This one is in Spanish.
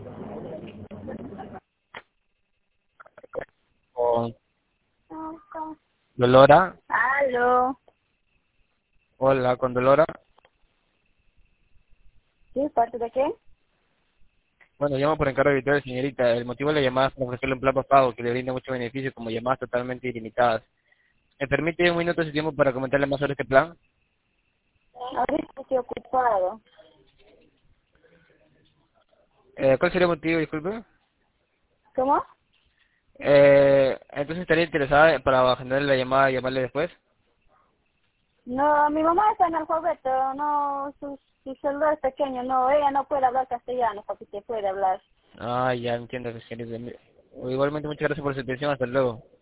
Con Dolora. Aló. Hola, con Dolora. ¿Sí? ¿Parte de qué? Bueno, llamo por encargo habitual, señorita. El motivo de la llamada es para ofrecerle un plan pago que le brinda muchos beneficios como llamadas totalmente ilimitadas. ¿Me permite un minuto de su tiempo para comentarle más sobre este plan? Ahorita estoy ocupado. ¿Cuál sería el motivo, disculpe? ¿Cómo? Entonces estaría interesada para agendar la llamada y llamarle después. No, mi mamá está en alfabeto, no, su celular es pequeño, no, ella no puede hablar castellano, papi, que puede hablar. Ah, ya entiendo, señorita. Igualmente, muchas gracias por su atención. Hasta luego.